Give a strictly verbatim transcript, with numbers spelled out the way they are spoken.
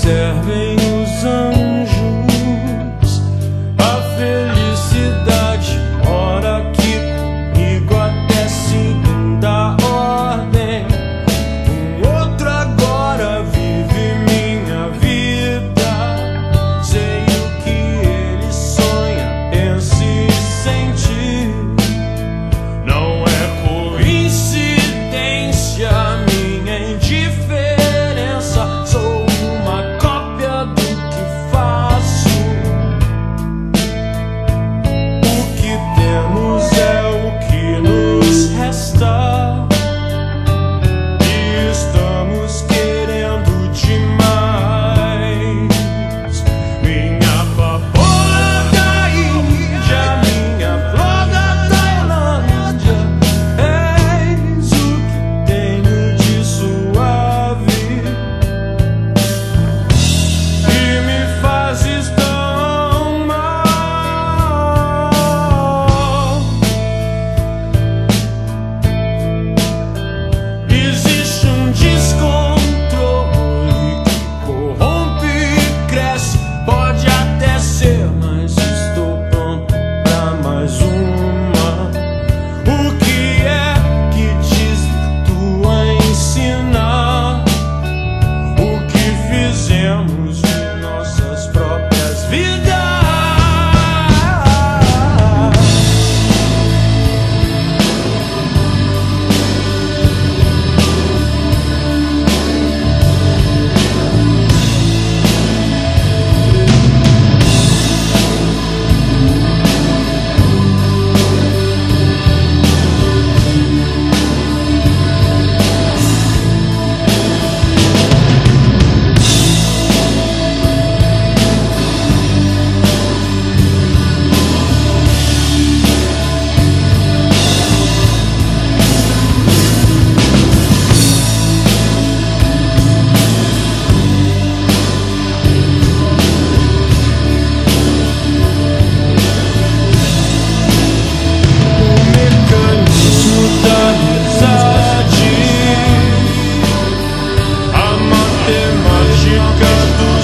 servem os anjos. A felicidade mora aqui comigo até segunda ordem. Um outro agora vive minha vida. Sei o que ele sonha, pensa e sente. Não é coincidência minha indiferença. Sou uma cópia do que faço. O que temos é o que nos resta. E estamos querendo demais. Minha papoula da Índia, minha flor da Tailândia, és o que tenho de suave e me fazes tão mal. Existe um descontrole que corrompe e cresce. Pode até ser, mas estou pronto pra mais uma. O que é que desvirtua ensinar? O que fizemos de nossas próprias vidas? A matemática do